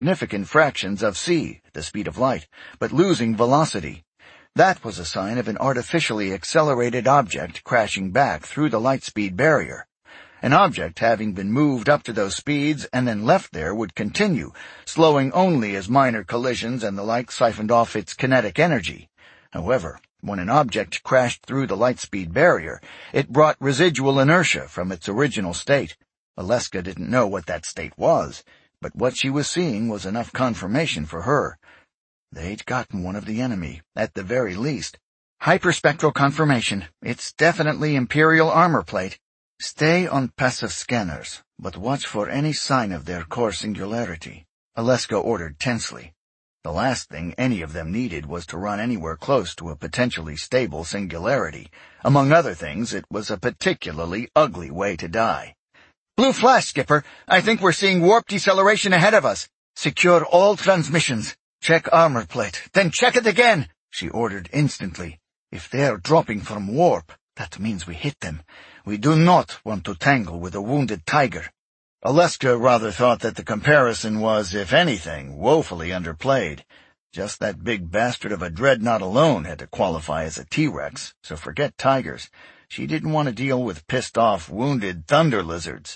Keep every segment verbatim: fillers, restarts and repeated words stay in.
significant fractions of c, the speed of light, but losing velocity. That was a sign of an artificially accelerated object crashing back through the light-speed barrier. An object having been moved up to those speeds and then left there would continue, slowing only as minor collisions and the like siphoned off its kinetic energy. However, when an object crashed through the light-speed barrier, it brought residual inertia from its original state. Aleska didn't know what that state was, but what she was seeing was enough confirmation for her. They'd gotten one of the enemy, at the very least. Hyperspectral confirmation. It's definitely Imperial armor plate. Stay on passive scanners, but watch for any sign of their core singularity, Aleska ordered tensely. The last thing any of them needed was to run anywhere close to a potentially stable singularity. Among other things, it was a particularly ugly way to die. Blue flash, Skipper. I think we're seeing warp deceleration ahead of us. Secure all transmissions. Check armor plate, then check it again, she ordered instantly. If they're dropping from warp, that means we hit them. We do not want to tangle with a wounded tiger. Aleska rather thought that the comparison was, if anything, woefully underplayed. Just that big bastard of a dreadnought alone had to qualify as a T-Rex, so forget tigers. She didn't want to deal with pissed-off, wounded thunder lizards.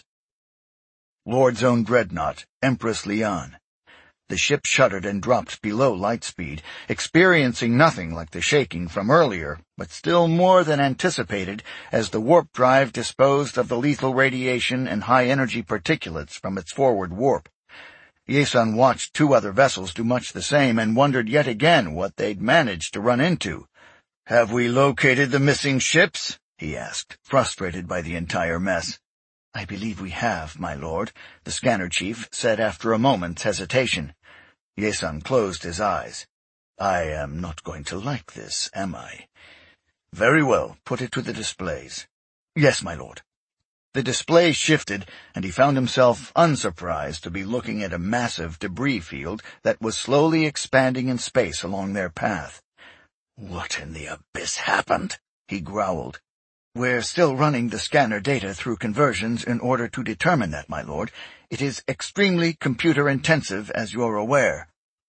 Lord's own dreadnought, Empress Leon. The ship shuddered and dropped below light speed, experiencing nothing like the shaking from earlier, but still more than anticipated as the warp drive disposed of the lethal radiation and high-energy particulates from its forward warp. Yeson watched two other vessels do much the same and wondered yet again what they'd managed to run into. "Have we located the missing ships?" he asked, frustrated by the entire mess. "I believe we have, my lord," the scanner chief said after a moment's hesitation. Yeson closed his eyes. "I am not going to like this, am I? Very well, put it to the displays." "Yes, my lord." The display shifted, and he found himself unsurprised to be looking at a massive debris field that was slowly expanding in space along their path. "What in the abyss happened?" he growled. "We're still running the scanner data through conversions in order to determine that, my lord. It is extremely computer-intensive, as you're aware."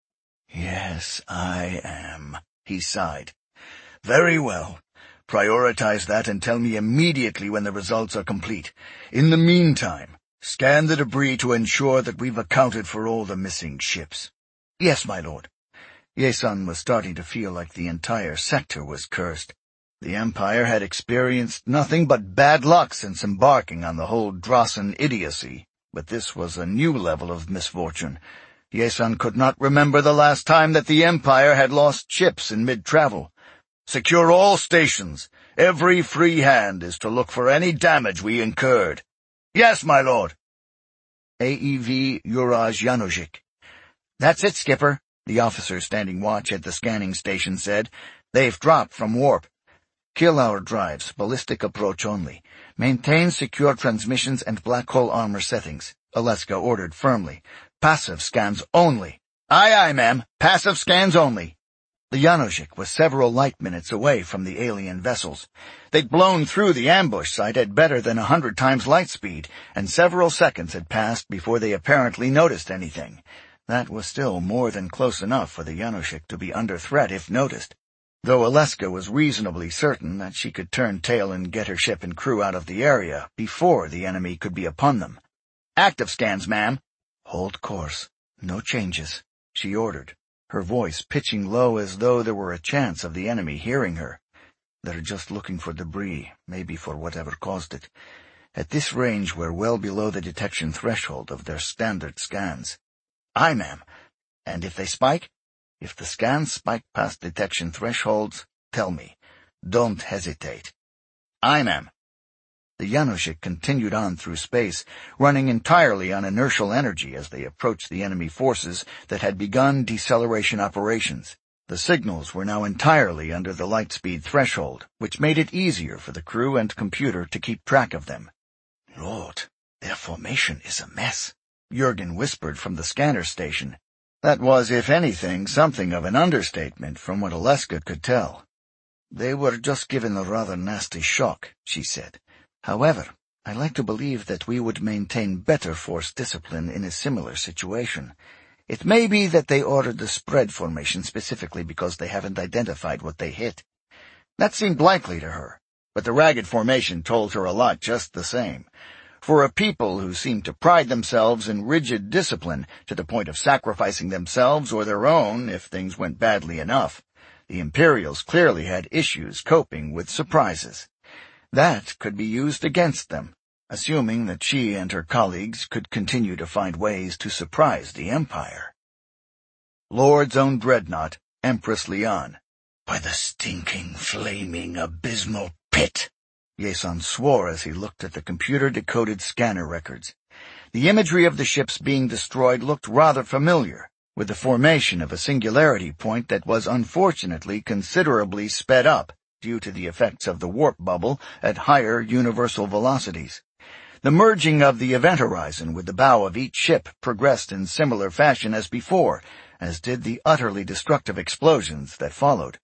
"Yes, I am," he sighed. "Very well. Prioritize that and tell me immediately when the results are complete. In the meantime, scan the debris to ensure that we've accounted for all the missing ships." "Yes, my lord." Yeson was starting to feel like the entire sector was cursed. The Empire had experienced nothing but bad luck since embarking on the whole Drossen idiocy, but this was a new level of misfortune. Yeson could not remember the last time that the Empire had lost ships in mid-travel. "Secure all stations. Every free hand is to look for any damage we incurred." "Yes, my lord." A E V Juraj Janoschik. "That's it, Skipper," the officer standing watch at the scanning station said. "They've dropped from warp. Kill our drives, ballistic approach only. Maintain secure transmissions and black hole armor settings," Aleska ordered firmly. "Passive scans only." "Aye, aye, ma'am. Passive scans only." The Janoschik was several light minutes away from the alien vessels. They'd blown through the ambush site at better than a hundred times light speed, and several seconds had passed before they apparently noticed anything. That was still more than close enough for the Janoschik to be under threat if noticed, though Aleska was reasonably certain that she could turn tail and get her ship and crew out of the area before the enemy could be upon them. "Active scans, ma'am." "Hold course. No changes," she ordered, her voice pitching low as though there were a chance of the enemy hearing her. "They're just looking for debris, maybe for whatever caused it. At this range, we're well below the detection threshold of their standard scans." "Aye, ma'am. And if they spike?" "If the scans spike past detection thresholds, tell me. Don't hesitate." "Aye, ma'am." The Janoschik continued on through space, running entirely on inertial energy as they approached the enemy forces that had begun deceleration operations. The signals were now entirely under the light-speed threshold, which made it easier for the crew and computer to keep track of them. "Lord, their formation is a mess," Jurgen whispered from the scanner station. That was, if anything, something of an understatement from what Aleska could tell. "They were just given a rather nasty shock," she said. "However, I like to believe that we would maintain better force discipline in a similar situation. It may be that they ordered the spread formation specifically because they haven't identified what they hit. That seemed likely to her, but the ragged formation told her a lot just the same. For a people who seemed to pride themselves in rigid discipline to the point of sacrificing themselves or their own if things went badly enough, the Imperials clearly had issues coping with surprises. That could be used against them, assuming that she and her colleagues could continue to find ways to surprise the Empire. Lord's own dreadnought, Empress Lian. "By the stinking, flaming, abysmal pit!" Yason swore as he looked at the computer-decoded scanner records. The imagery of the ships being destroyed looked rather familiar, with the formation of a singularity point that was unfortunately considerably sped up due to the effects of the warp bubble at higher universal velocities. The merging of the event horizon with the bow of each ship progressed in similar fashion as before, as did the utterly destructive explosions that followed.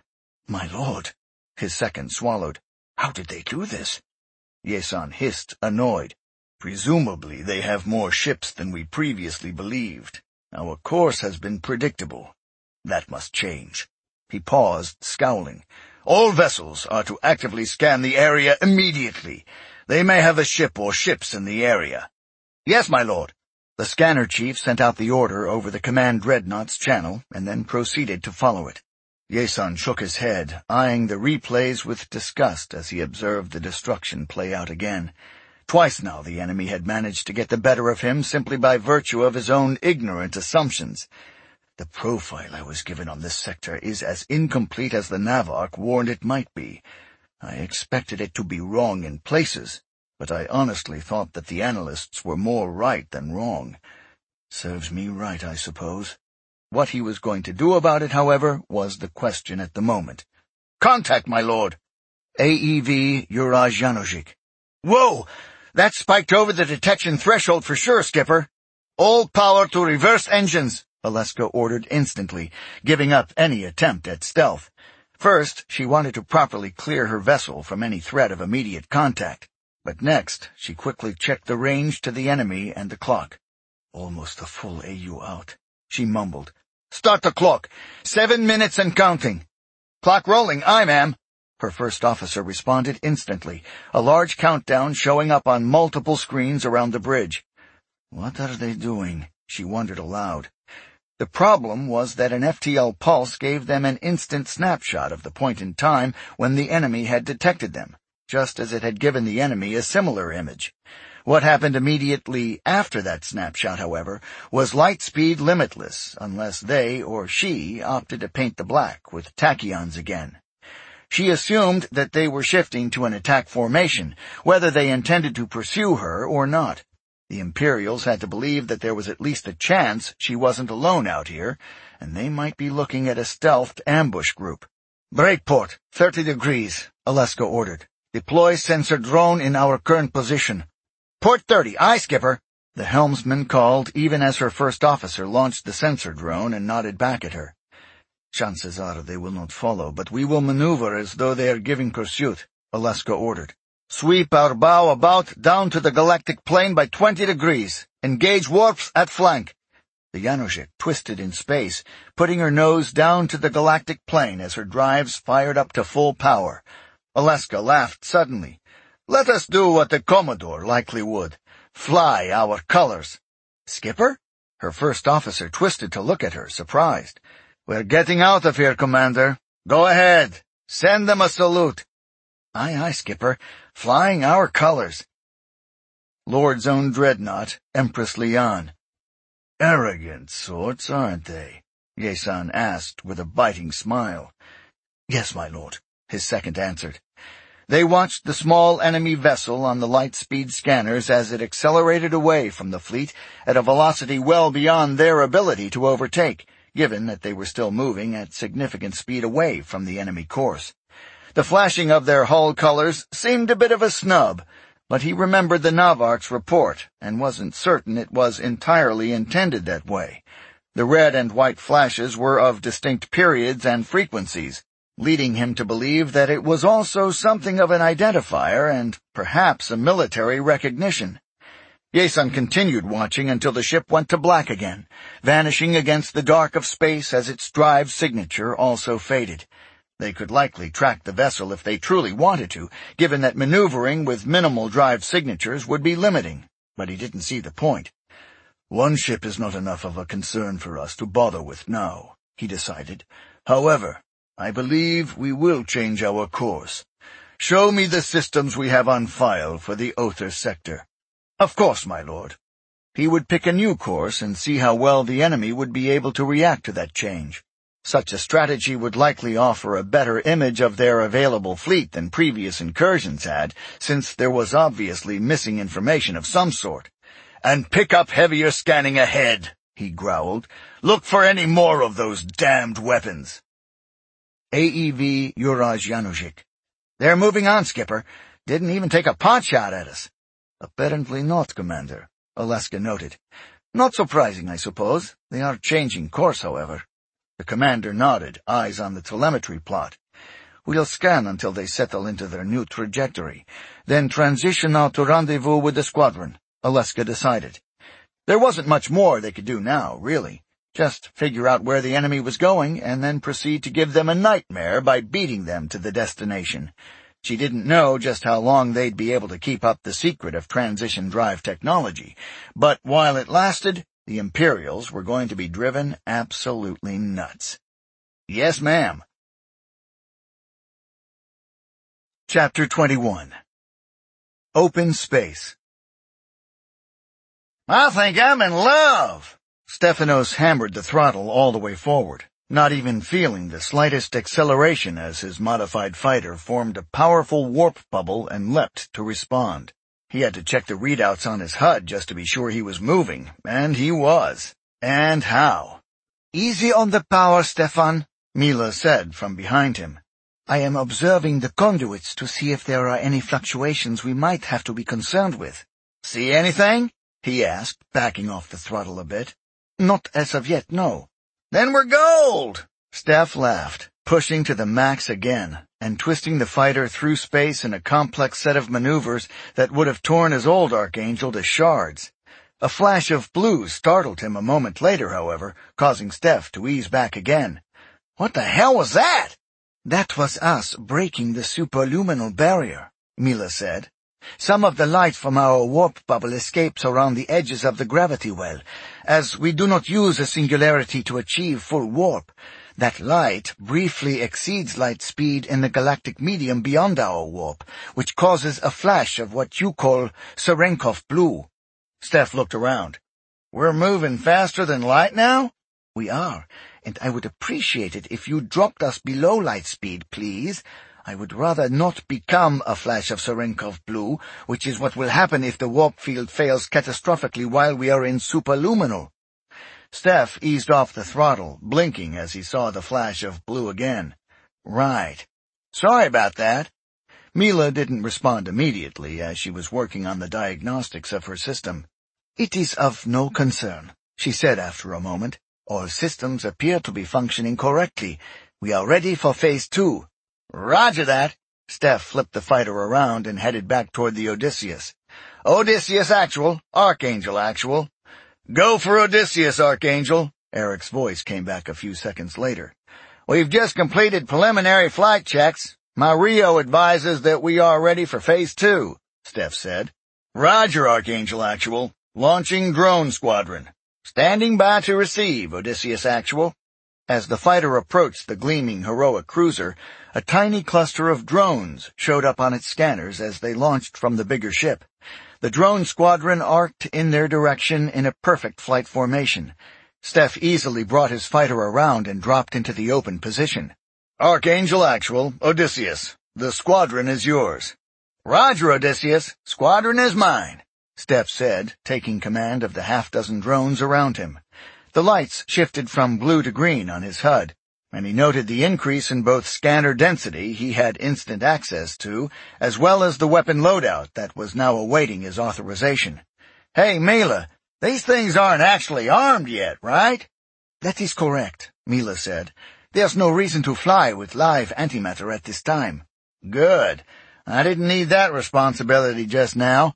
"My lord," his second swallowed. "How did they do this?" Yason hissed, annoyed. "Presumably they have more ships than we previously believed. Our course has been predictable. That must change." He paused, scowling. "All vessels are to actively scan the area immediately. They may have a ship or ships in the area." "Yes, my lord." The scanner chief sent out the order over the command dreadnought's channel and then proceeded to follow it. Yason shook his head, eyeing the replays with disgust as he observed the destruction play out again. Twice now the enemy had managed to get the better of him simply by virtue of his own ignorant assumptions. The profile I was given on this sector is as incomplete as the Navarch warned it might be. I expected it to be wrong in places, but I honestly thought that the analysts were more right than wrong. Serves me right, I suppose. What he was going to do about it, however, was the question at the moment. "Contact, my lord." A E V Urazhanovic. "Whoa! That spiked over the detection threshold for sure, Skipper." "All power to reverse engines," Valeska ordered instantly, giving up any attempt at stealth. First, she wanted to properly clear her vessel from any threat of immediate contact, but next she quickly checked the range to the enemy and the clock. "Almost a full A U out," she mumbled. "Start the clock. Seven minutes and counting." "Clock rolling, aye, ma'am," her first officer responded instantly, a large countdown showing up on multiple screens around the bridge. What are they doing? She wondered aloud. The problem was that an F T L pulse gave them an instant snapshot of the point in time when the enemy had detected them, just as it had given the enemy a similar image. What happened immediately after that snapshot, however, was light speed limitless, unless they or she opted to paint the black with tachyons again. She assumed that they were shifting to an attack formation, whether they intended to pursue her or not. The Imperials had to believe that there was at least a chance she wasn't alone out here, and they might be looking at a stealthed ambush group. "Breakport, thirty degrees, Aleska ordered. "Deploy sensor drone in our current position." "Port thirty, aye, Skipper," the helmsman called even as her first officer launched the sensor drone and nodded back at her. "Chances are they will not follow, but we will maneuver as though they are giving pursuit," Aleska ordered. "Sweep our bow about down to the galactic plane by twenty degrees. Engage warps at flank." The Yanushik twisted in space, putting her nose down to the galactic plane as her drives fired up to full power. Aleska laughed suddenly. "Let us do what the Commodore likely would. Fly our colors." "Skipper?" Her first officer twisted to look at her, surprised. "We're getting out of here, Commander. Go ahead. Send them a salute." "Aye, aye, Skipper. Flying our colors." Lord's own dreadnought, Empress Lian. "Arrogant sorts, aren't they?" Yason asked with a biting smile. "Yes, my lord," his second answered. They watched the small enemy vessel on the light-speed scanners as it accelerated away from the fleet at a velocity well beyond their ability to overtake, given that they were still moving at significant speed away from the enemy course. The flashing of their hull colors seemed a bit of a snub, but he remembered the Navarch's report and wasn't certain it was entirely intended that way. The red and white flashes were of distinct periods and frequencies, leading him to believe that it was also something of an identifier and perhaps a military recognition. Yason continued watching until the ship went to black again, vanishing against the dark of space as its drive signature also faded. They could likely track the vessel if they truly wanted to, given that maneuvering with minimal drive signatures would be limiting, but he didn't see the point. One ship is not enough of a concern for us to bother with now, he decided. However, I believe we will change our course. Show me the systems we have on file for the Other sector. Of course, my lord. He would pick a new course and see how well the enemy would be able to react to that change. Such a strategy would likely offer a better image of their available fleet than previous incursions had, since there was obviously missing information of some sort. And pick up heavier scanning ahead, he growled. Look for any more of those damned weapons. A E V Juraj Januzik. They're moving on, Skipper. Didn't even take a pot shot at us. Apparently not, Commander, Oleska noted. Not surprising, I suppose. They are changing course, however. The commander nodded, eyes on the telemetry plot. We'll scan until they settle into their new trajectory, then transition out to rendezvous with the squadron, Oleska decided. There wasn't much more they could do now, really. Just figure out where the enemy was going and then proceed to give them a nightmare by beating them to the destination. She didn't know just how long they'd be able to keep up the secret of transition drive technology, but while it lasted, the Imperials were going to be driven absolutely nuts. Yes, ma'am. Chapter twenty-one. Open Space. I think I'm in love! Stephanos hammered the throttle all the way forward, not even feeling the slightest acceleration as his modified fighter formed a powerful warp bubble and leapt to respond. He had to check the readouts on his H U D just to be sure he was moving, and he was. And how? Easy on the power, Stefan, Mila said from behind him. I am observing the conduits to see if there are any fluctuations we might have to be concerned with. See anything? He asked, backing off the throttle a bit. Not as of yet, no. Then we're gold! Steph laughed, pushing to the max again, and twisting the fighter through space in a complex set of maneuvers that would have torn his old Archangel to shards. A flash of blue startled him a moment later, however, causing Steph to ease back again. What the hell was that? That was us breaking the superluminal barrier, Mila said. Some of the light from our warp bubble escapes around the edges of the gravity well, as we do not use a singularity to achieve full warp. That light briefly exceeds light speed in the galactic medium beyond our warp, which causes a flash of what you call Serenkov blue. Steph looked around. We're moving faster than light now? We are, and I would appreciate it if you dropped us below light speed, please. I would rather not become a flash of Serenkov blue, which is what will happen if the warp field fails catastrophically while we are in superluminal. Steph eased off the throttle, blinking as he saw the flash of blue again. Right. Sorry about that. Mila didn't respond immediately as she was working on the diagnostics of her system. It is of no concern, she said after a moment. All systems appear to be functioning correctly. We are ready for phase two. Roger that. Steph flipped the fighter around and headed back toward the Odysseus. Odysseus actual, Archangel actual. Go for Odysseus, Archangel. Eric's voice came back a few seconds later. We've just completed preliminary flight checks. My Rio advises that we are ready for phase two, Steph said. Roger, Archangel actual. Launching drone squadron. Standing by to receive, Odysseus actual. As the fighter approached the gleaming heroic cruiser, a tiny cluster of drones showed up on its scanners as they launched from the bigger ship. The drone squadron arced in their direction in a perfect flight formation. Steph easily brought his fighter around and dropped into the open position. Archangel actual, Odysseus. The squadron is yours. Roger, Odysseus. Squadron is mine, Steph said, taking command of the half-dozen drones around him. The lights shifted from blue to green on his H U D, and he noted the increase in both scanner density he had instant access to, as well as the weapon loadout that was now awaiting his authorization. Hey, Mila, these things aren't actually armed yet, right? That is correct, Mila said. There's no reason to fly with live antimatter at this time. Good. I didn't need that responsibility just now.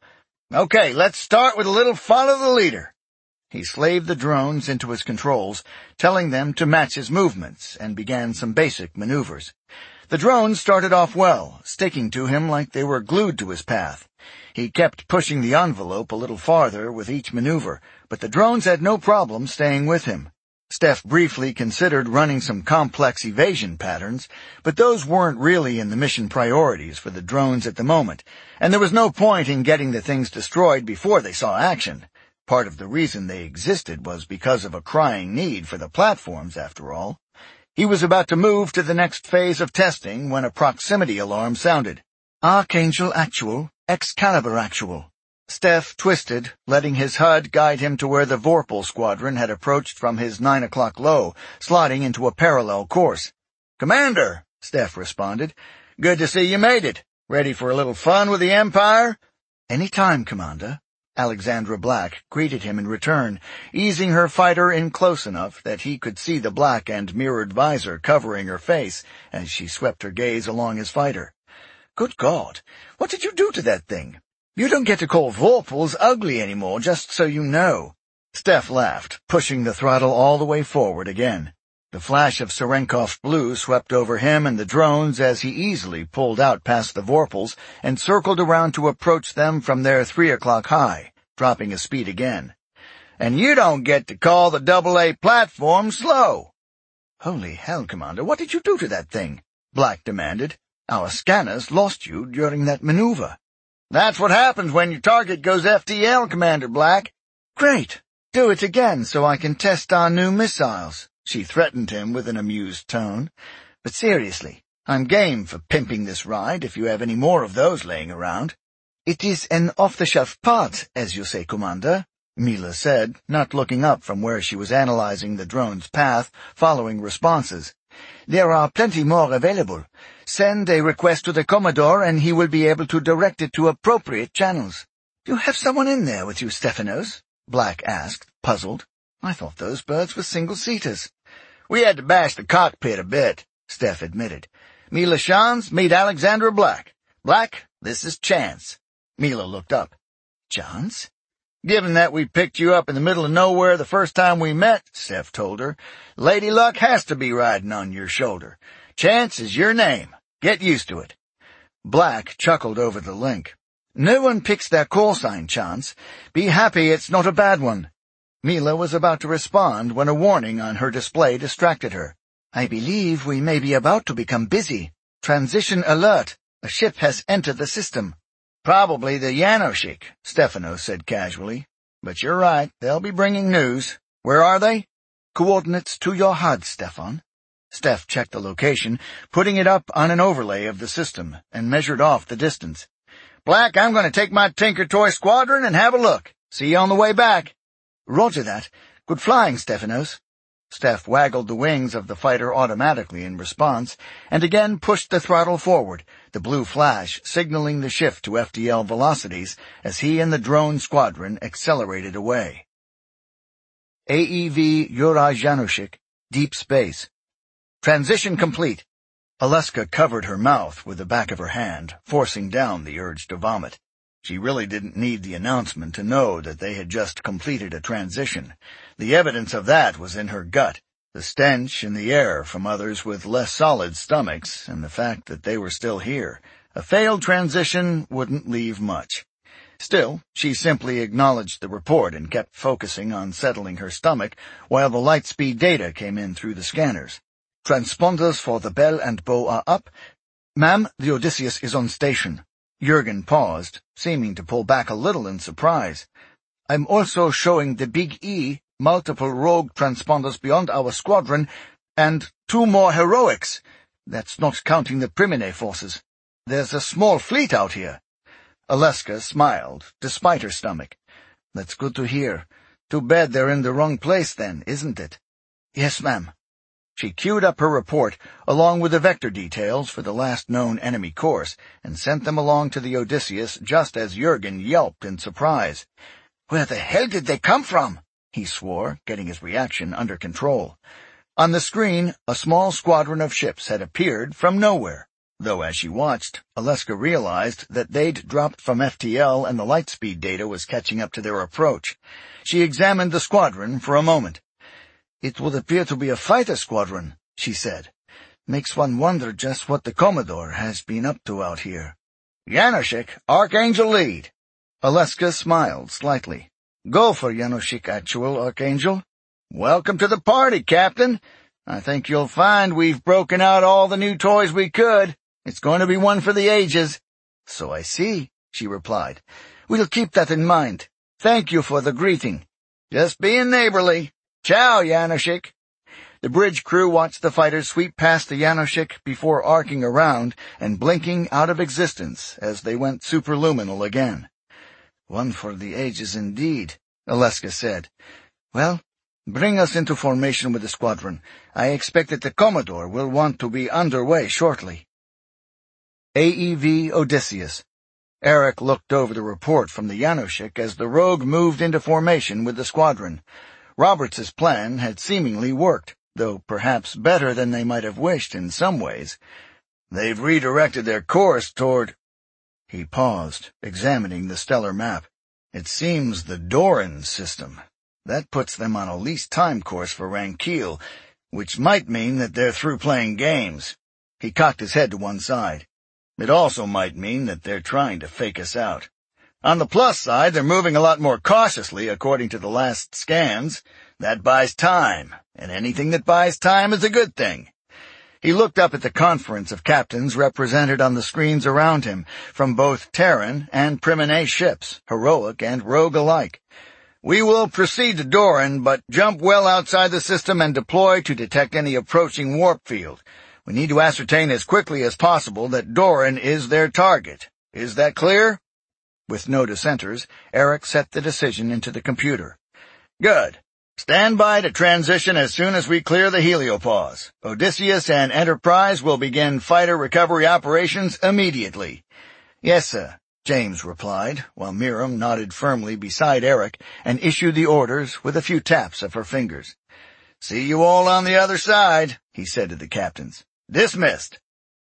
Okay, let's start with a little follow the leader. He slaved the drones into his controls, telling them to match his movements, and began some basic maneuvers. The drones started off well, sticking to him like they were glued to his path. He kept pushing the envelope a little farther with each maneuver, but the drones had no problem staying with him. Steph briefly considered running some complex evasion patterns, but those weren't really in the mission priorities for the drones at the moment, and there was no point in getting the things destroyed before they saw action. Part of the reason they existed was because of a crying need for the platforms, after all. He was about to move to the next phase of testing when a proximity alarm sounded. Archangel Actual, Excalibur Actual. Steph twisted, letting his H U D guide him to where the Vorpal squadron had approached from his nine o'clock low, slotting into a parallel course. "Commander," Steph responded. "Good to see you made it. Ready for a little fun with the Empire?" "Any time, Commander." Alexandra Black greeted him in return, easing her fighter in close enough that he could see the black and mirrored visor covering her face as she swept her gaze along his fighter. "Good God, what did you do to that thing? You don't get to call Vorpals ugly anymore, just so you know." Steph laughed, pushing the throttle all the way forward again. The flash of Serenkov's blue swept over him and the drones as he easily pulled out past the Vorpals and circled around to approach them from their three o'clock high, dropping his speed again. "And you don't get to call the double A platform slow." "Holy hell, Commander, what did you do to that thing?" Black demanded. "Our scanners lost you during that maneuver." "That's what happens when your target goes F T L, Commander Black." "Great. Do it again so I can test our new missiles," she threatened him with an amused tone. "But seriously, I'm game for pimping this ride if you have any more of those laying around." "It is an off-the-shelf part, as you say, Commander," Mila said, not looking up from where she was analyzing the drone's path, following responses. "There are plenty more available. Send a request to the Commodore and he will be able to direct it to appropriate channels." "Do you have someone in there with you, Stephanos?" Black asked, puzzled. "I thought those birds were single-seaters." "We had to bash the cockpit a bit," Steph admitted. "Mila Shans, meet Alexandra Black. Black, this is Chance." Mila looked up. "Chance?" "Given that we picked you up in the middle of nowhere the first time we met," Steph told her, "Lady Luck has to be riding on your shoulder. Chance is your name. Get used to it." Black chuckled over the link. "No one picks their call sign, Chance. Be happy it's not a bad one." Mila was about to respond when a warning on her display distracted her. "I believe we may be about to become busy. Transition alert. A ship has entered the system." "Probably the Yanoshik," Stephanos said casually. "But you're right, they'll be bringing news. Where are they?" "Coordinates to your H U D, Stefan." Steph checked the location, putting it up on an overlay of the system, and measured off the distance. "Black, I'm going to take my Tinker Toy squadron and have a look. See you on the way back." "Roger that. Good flying, Stephanos." Steph waggled the wings of the fighter automatically in response, and again pushed the throttle forward, the blue flash signaling the shift to F T L velocities as he and the drone squadron accelerated away. A E V Yura Janushik, Deep Space. Transition complete. Aleska covered her mouth with the back of her hand, forcing down the urge to vomit. She really didn't need the announcement to know that they had just completed a transition. The evidence of that was in her gut, the stench in the air from others with less solid stomachs, and the fact that they were still here. A failed transition wouldn't leave much. Still, she simply acknowledged the report and kept focusing on settling her stomach while the light-speed data came in through the scanners. "Transponders for the Bell and Bow are up. Ma'am, the Odysseus is on station." Jurgen paused, seeming to pull back a little in surprise. "I'm also showing the Big E, multiple rogue transponders beyond our squadron, and two more heroics. That's not counting the Primine forces. There's a small fleet out here." Aleska smiled, despite her stomach. "That's good to hear. Too bad they're in the wrong place then, isn't it?" "Yes, ma'am." She queued up her report, along with the vector details for the last known enemy course, and sent them along to the Odysseus just as Jurgen yelped in surprise. "Where the hell did they come from?" he swore, getting his reaction under control. On the screen, a small squadron of ships had appeared from nowhere. though as she watched, Aleska realized that they'd dropped from F T L and the lightspeed data was catching up to their approach. She examined the squadron for a moment. "It would appear to be a fighter squadron," she said. "Makes one wonder just what the Commodore has been up to out here." "Yanoshik, Archangel lead." Aleska smiled slightly. "Go for Yanoshik, actual Archangel." "Welcome to the party, Captain. I think you'll find we've broken out all the new toys we could. It's going to be one for the ages." "So I see," she replied. "We'll keep that in mind. Thank you for the greeting." "Just being neighborly. Ciao, Yanoshik." The bridge crew watched the fighters sweep past the Yanoshik before arcing around and blinking out of existence as they went superluminal again. "One for the ages indeed," Aleska said. "Well, bring us into formation with the squadron. I expect that the Commodore will want to be underway shortly." A E V Odysseus. Eric looked over the report from the Yanoshik as the Rogue moved into formation with the squadron. Roberts's plan had seemingly worked, though perhaps better than they might have wished in some ways. "They've redirected their course toward—" He paused, examining the stellar map. "It seems the Doran system. That puts them on a least time course for Ranquil, which might mean that they're through playing games." He cocked his head to one side. "It also might mean that they're trying to fake us out. On the plus side, they're moving a lot more cautiously according to the last scans. That buys time, and anything that buys time is a good thing." He looked up at the conference of captains represented on the screens around him, from both Terran and Primine ships, heroic and rogue alike. "We will proceed to Doran, but jump well outside the system and deploy to detect any approaching warp field. We need to ascertain as quickly as possible that Doran is their target. Is that clear?" With no dissenters, Eric set the decision into the computer. "Good. Stand by to transition as soon as we clear the heliopause. Odysseus and Enterprise will begin fighter recovery operations immediately." "Yes, sir," James replied, while Miriam nodded firmly beside Eric and issued the orders with a few taps of her fingers. "See you all on the other side," he said to the captains. "Dismissed."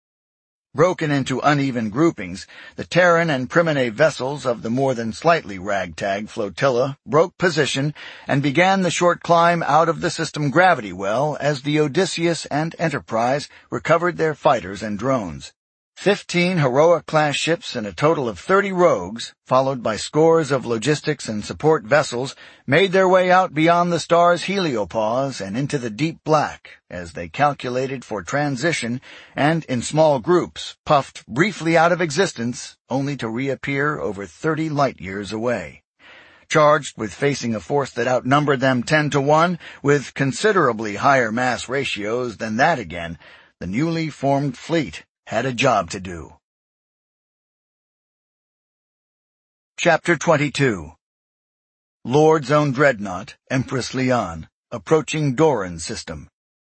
Broken into uneven groupings, the Terran and Primine vessels of the more than slightly ragtag flotilla broke position and began the short climb out of the system gravity well as the Odysseus and Enterprise recovered their fighters and drones. Fifteen heroic-class ships and a total of thirty rogues, followed by scores of logistics and support vessels, made their way out beyond the star's heliopause and into the deep black as they calculated for transition and, in small groups, puffed briefly out of existence, only to reappear over thirty light-years away. Charged with facing a force that outnumbered them ten to one, with considerably higher mass ratios than that again, the newly formed fleet had a job to do. Chapter twenty-two. Lord's Own Dreadnought, Empress Lian, approaching Doran system.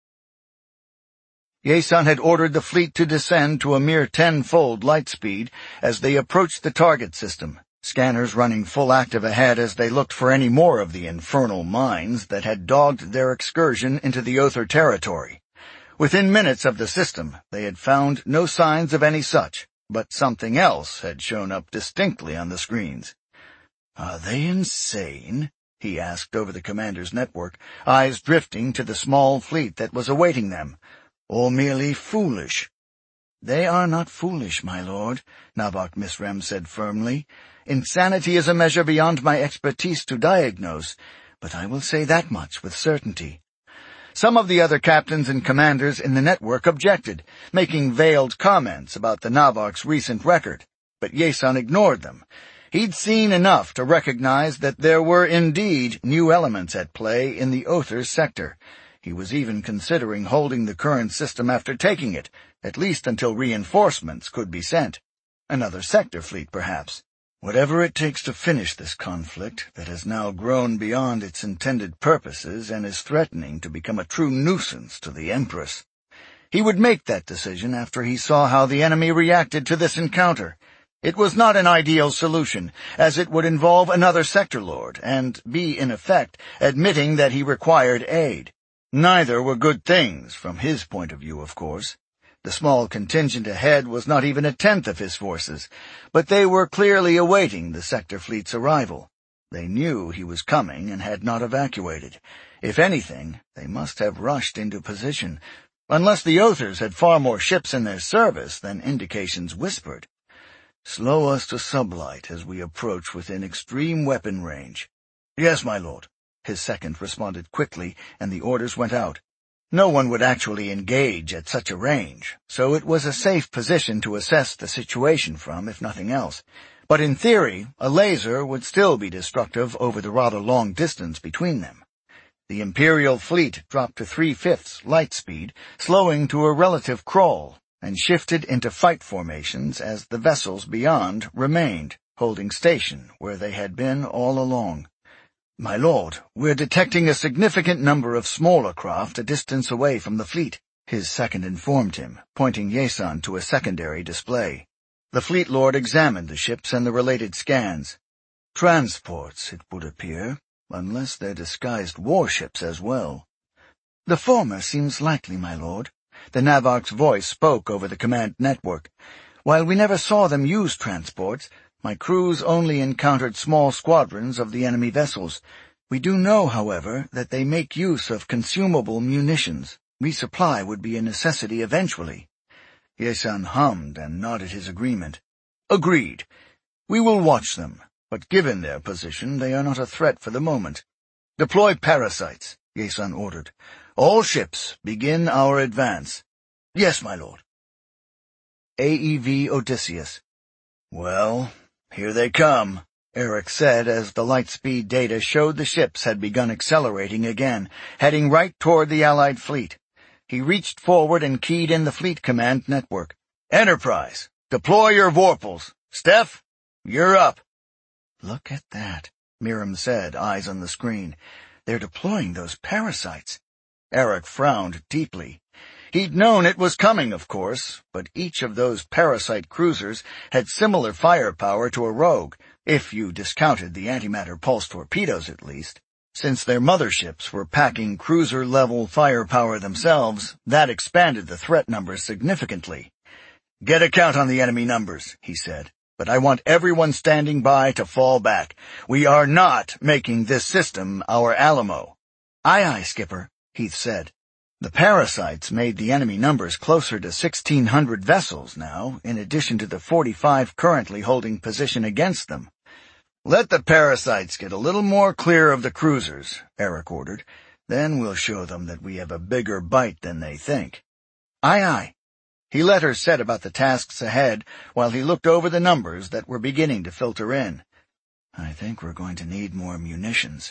Yason had ordered the fleet to descend to a mere tenfold light speed as they approached the target system, scanners running full active ahead as they looked for any more of the infernal mines that had dogged their excursion into the Other territory. Within minutes of the system, they had found no signs of any such, but something else had shown up distinctly on the screens. "Are they insane?" he asked over the commander's network, eyes drifting to the small fleet that was awaiting them. "Or merely foolish?" "They are not foolish, my lord," Nabok Misrem said firmly. "Insanity is a measure beyond my expertise to diagnose, but I will say that much with certainty." Some of the other captains and commanders in the network objected, making veiled comments about the Nabok's recent record, but Yason ignored them. He'd seen enough to recognize that there were indeed new elements at play in the Other's sector. He was even considering holding the current system after taking it, at least until reinforcements could be sent. Another sector fleet, perhaps. Whatever it takes to finish this conflict that has now grown beyond its intended purposes and is threatening to become a true nuisance to the Empress. He would make that decision after he saw how the enemy reacted to this encounter. It was not an ideal solution, as it would involve another sector lord and be, in effect, admitting that he required aid. Neither were good things from his point of view, of course. The small contingent ahead was not even a tenth of his forces, but they were clearly awaiting the sector fleet's arrival. They knew he was coming and had not evacuated. If anything, they must have rushed into position, unless the Others had far more ships in their service than indications whispered. Slow us to sublight as we approach within extreme weapon range. Yes, my lord. His second responded quickly, and the orders went out. No one would actually engage at such a range, so it was a safe position to assess the situation from, if nothing else. But in theory, a laser would still be destructive over the rather long distance between them. The Imperial fleet dropped to three-fifths light speed, slowing to a relative crawl, and shifted into fight formations as the vessels beyond remained, holding station where they had been all along. My lord, we're detecting a significant number of smaller craft a distance away from the fleet, his second informed him, pointing Yesan to a secondary display. The fleet lord examined the ships and the related scans. Transports, it would appear, unless they're disguised warships as well. The former seems likely, my lord. The Navarch's voice spoke over the command network. While we never saw them use transports, my crews only encountered small squadrons of the enemy vessels. We do know, however, that they make use of consumable munitions. Resupply would be a necessity eventually. Yesan hummed and nodded his agreement. Agreed. We will watch them, but given their position, they are not a threat for the moment. Deploy parasites, Yesan ordered. All ships, begin our advance. Yes, my lord. A E V Odysseus. Well, here they come, Eric said as the lightspeed data showed the ships had begun accelerating again, heading right toward the Allied fleet. He reached forward and keyed in the fleet command network. Enterprise, deploy your Vorpals. Steph, you're up. Look at that, Miriam said, eyes on the screen. They're deploying those parasites. Eric frowned deeply. He'd known it was coming, of course, but each of those parasite cruisers had similar firepower to a Rogue, if you discounted the antimatter pulse torpedoes at least. Since their motherships were packing cruiser-level firepower themselves, that expanded the threat numbers significantly. Get a count on the enemy numbers, he said, but I want everyone standing by to fall back. We are not making this system our Alamo. Aye, aye, Skipper, Heath said. The parasites made the enemy numbers closer to sixteen hundred vessels now, in addition to the forty-five currently holding position against them. Let the parasites get a little more clear of the cruisers, Eric ordered. Then we'll show them that we have a bigger bite than they think. Aye, aye. He let her set about the tasks ahead while he looked over the numbers that were beginning to filter in. I think we're going to need more munitions.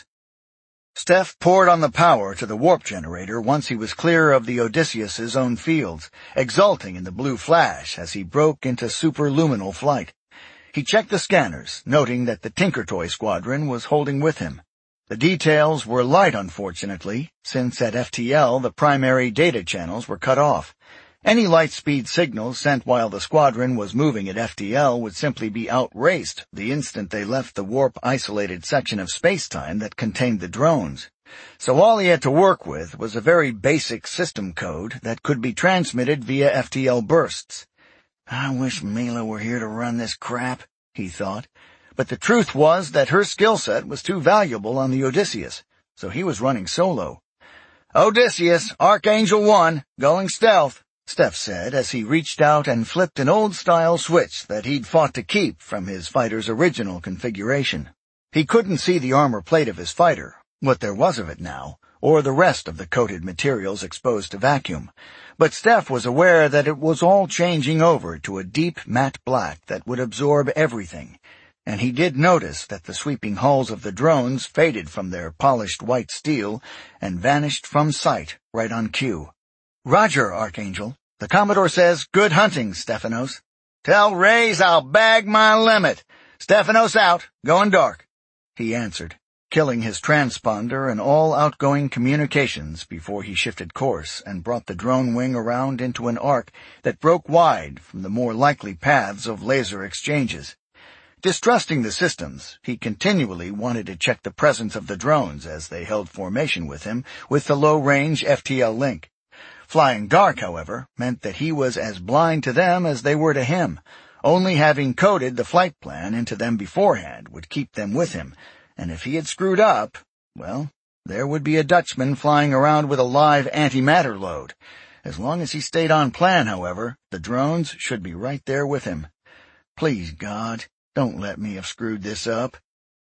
Steph poured on the power to the warp generator once he was clear of the Odysseus's own fields, exulting in the blue flash as he broke into superluminal flight. He checked the scanners, noting that the Tinkertoy squadron was holding with him. The details were light, unfortunately, since at F T L the primary data channels were cut off. Any light-speed signals sent while the squadron was moving at F T L would simply be outraced the instant they left the warp-isolated section of space-time that contained the drones. So all he had to work with was a very basic system code that could be transmitted via F T L bursts. I wish Mila were here to run this crap, he thought. But the truth was that her skill set was too valuable on the Odysseus, so he was running solo. Odysseus, Archangel one, going stealth, Steph said as he reached out and flipped an old-style switch that he'd fought to keep from his fighter's original configuration. He couldn't see the armor plate of his fighter, what there was of it now, or the rest of the coated materials exposed to vacuum, but Steph was aware that it was all changing over to a deep matte black that would absorb everything, and he did notice that the sweeping hulls of the drones faded from their polished white steel and vanished from sight right on cue. Roger, Archangel. The Commodore says, good hunting, Stephanos. Tell Rays I'll bag my limit. Stephanos out, going dark, he answered, killing his transponder and all outgoing communications before he shifted course and brought the drone wing around into an arc that broke wide from the more likely paths of laser exchanges. Distrusting the systems, he continually wanted to check the presence of the drones as they held formation with him with the low-range F T L link. Flying dark, however, meant that he was as blind to them as they were to him. Only having coded the flight plan into them beforehand would keep them with him, and if he had screwed up, well, there would be a Dutchman flying around with a live antimatter load. As long as he stayed on plan, however, the drones should be right there with him. Please, God, don't let me have screwed this up.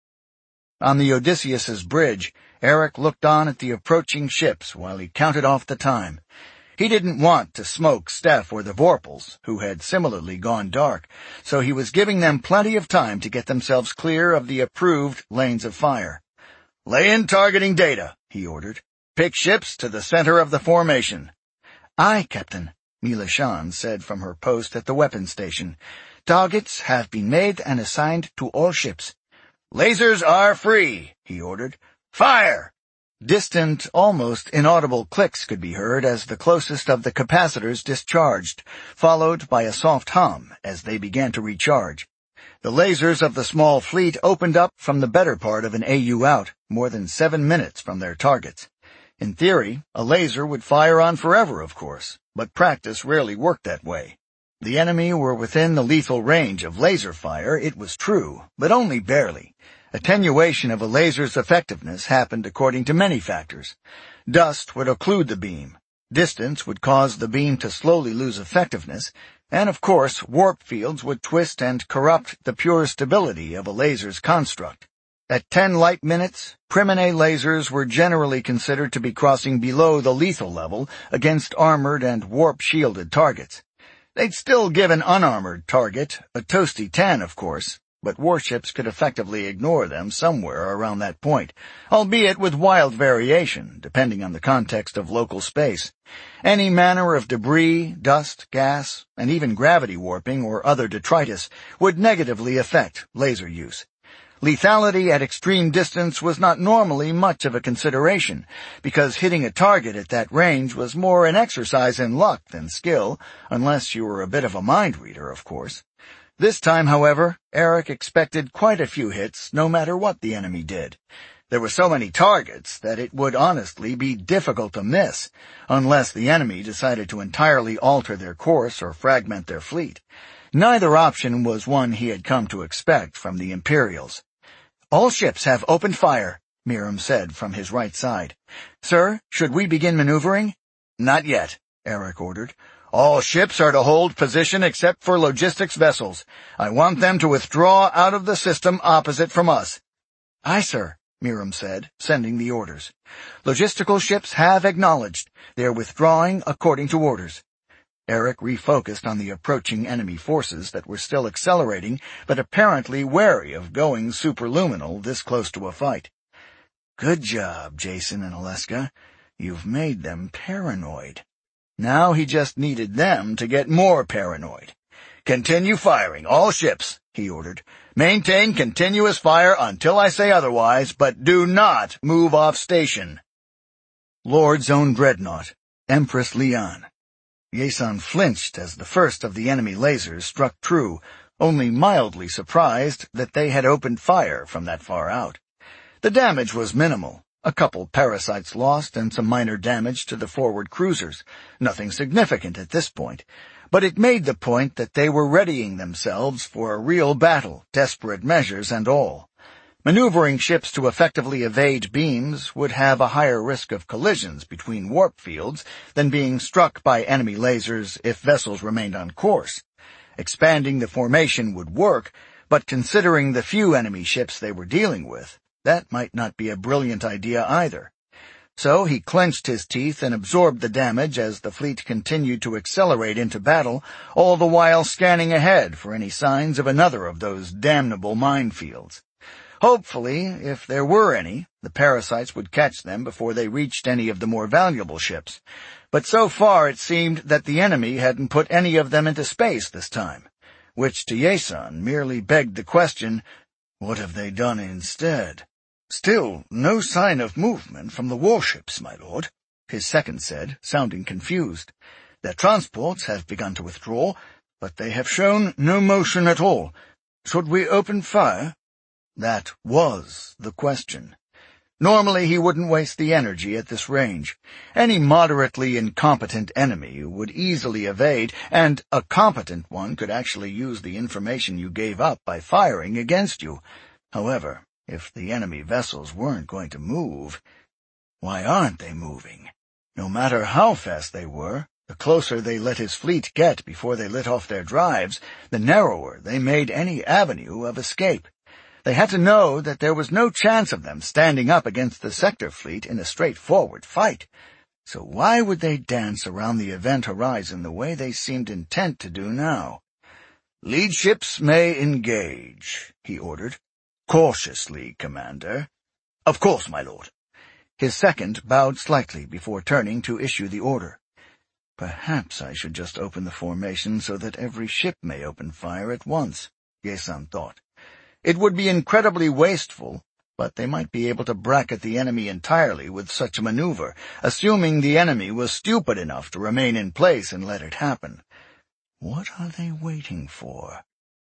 On the Odysseus's bridge, Eric looked on at the approaching ships while he counted off the time. He didn't want to smoke Steph or the Vorpals, who had similarly gone dark, so he was giving them plenty of time to get themselves clear of the approved lanes of fire. "Lay in targeting data," he ordered. "Pick ships to the center of the formation." "Aye, Captain," Mila Shan said from her post at the weapons station. "Targets have been made and assigned to all ships." "Lasers are free," he ordered. "Fire!" Distant, almost inaudible clicks could be heard as the closest of the capacitors discharged, followed by a soft hum as they began to recharge. The lasers of the small fleet opened up from the better part of an A U out, more than seven minutes from their targets. In theory, a laser would fire on forever, of course, but practice rarely worked that way. The enemy were within the lethal range of laser fire, it was true, but only barely. Attenuation of a laser's effectiveness happened according to many factors. Dust would occlude the beam. Distance would cause the beam to slowly lose effectiveness, and of course, warp fields would twist and corrupt the pure stability of a laser's construct. At ten light minutes, Primine lasers were generally considered to be crossing below the lethal level against armored and warp-shielded targets. They'd still give an unarmored target a toasty ten, of course, but warships could effectively ignore them somewhere around that point, albeit with wild variation, depending on the context of local space. Any manner of debris, dust, gas, and even gravity warping or other detritus would negatively affect laser use. Lethality at extreme distance was not normally much of a consideration, because hitting a target at that range was more an exercise in luck than skill, unless you were a bit of a mind reader, of course. This time, however, Eric expected quite a few hits, no matter what the enemy did. There were so many targets that it would honestly be difficult to miss, unless the enemy decided to entirely alter their course or fragment their fleet. Neither option was one he had come to expect from the Imperials. "All ships have opened fire," Miram said from his right side. "Sir, should we begin maneuvering?" "Not yet," Eric ordered. "All ships are to hold position except for logistics vessels. I want them to withdraw out of the system opposite from us." "Aye, sir," Miram said, sending the orders. "Logistical ships have acknowledged. They are withdrawing according to orders." Eric refocused on the approaching enemy forces that were still accelerating, but apparently wary of going superluminal this close to a fight. "Good job, Jason and Alaska. You've made them paranoid." Now he just needed them to get more paranoid. "Continue firing, all ships," he ordered. "Maintain continuous fire until I say otherwise, but do not move off station." Lord's own dreadnought, Empress Lian. Yason flinched as the first of the enemy lasers struck true, only mildly surprised that they had opened fire from that far out. The damage was minimal. A couple parasites lost and some minor damage to the forward cruisers. Nothing significant at this point. But it made the point that they were readying themselves for a real battle, desperate measures and all. Maneuvering ships to effectively evade beams would have a higher risk of collisions between warp fields than being struck by enemy lasers if vessels remained on course. Expanding the formation would work, but considering the few enemy ships they were dealing with, that might not be a brilliant idea either. So he clenched his teeth and absorbed the damage as the fleet continued to accelerate into battle, all the while scanning ahead for any signs of another of those damnable minefields. Hopefully, if there were any, the parasites would catch them before they reached any of the more valuable ships. But so far it seemed that the enemy hadn't put any of them into space this time, which to Yason merely begged the question, what have they done instead? "Still no sign of movement from the warships, my lord," his second said, sounding confused. "Their transports have begun to withdraw, but they have shown no motion at all. Should we open fire?" That was the question. Normally he wouldn't waste the energy at this range. Any moderately incompetent enemy would easily evade, and a competent one could actually use the information you gave up by firing against you. However, if the enemy vessels weren't going to move, why aren't they moving? No matter how fast they were, the closer they let his fleet get before they lit off their drives, the narrower they made any avenue of escape. They had to know that there was no chance of them standing up against the sector fleet in a straightforward fight. So why would they dance around the event horizon the way they seemed intent to do now? "Lead ships may engage," he ordered. "Cautiously, Commander." "Of course, my lord." His second bowed slightly before turning to issue the order. Perhaps I should just open the formation so that every ship may open fire at once, Ye-san thought. It would be incredibly wasteful, but they might be able to bracket the enemy entirely with such a maneuver, assuming the enemy was stupid enough to remain in place and let it happen. What are they waiting for?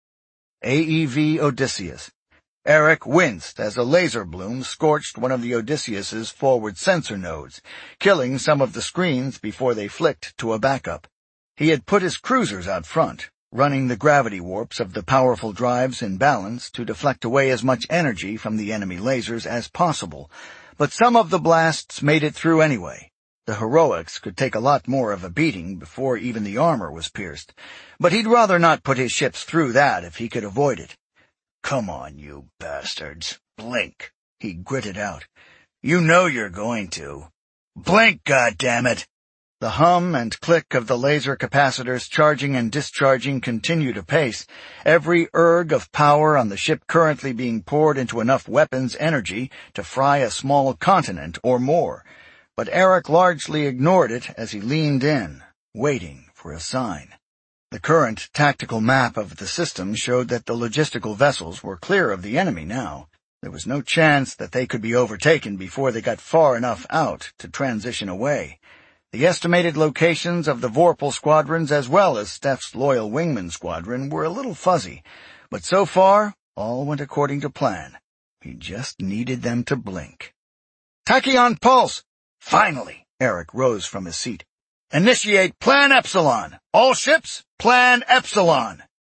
A E V Odysseus. Eric winced as a laser bloom scorched one of the Odysseus's forward sensor nodes, killing some of the screens before they flicked to a backup. He had put his cruisers out front, running the gravity warps of the powerful drives in balance to deflect away as much energy from the enemy lasers as possible, but some of the blasts made it through anyway. The heroics could take a lot more of a beating before even the armor was pierced, but he'd rather not put his ships through that if he could avoid it. "Come on, you bastards. Blink," he gritted out. "You know you're going to. Blink, goddammit!" The hum and click of the laser capacitors charging and discharging continued apace, every erg of power on the ship currently being poured into enough weapons energy to fry a small continent or more. But Eric largely ignored it as he leaned in, waiting for a sign. The current tactical map of the system showed that the logistical vessels were clear of the enemy now. There was no chance that they could be overtaken before they got far enough out to transition away. The estimated locations of the Vorpal squadrons as well as Steph's loyal wingman squadron were a little fuzzy, but so far all went according to plan. He just needed them to blink. "Tachyon pulse!" Finally, Eric rose from his seat. "Initiate Plan Epsilon! All ships, Plan Epsilon!"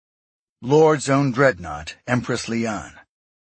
Lord's own dreadnought, Empress Lian.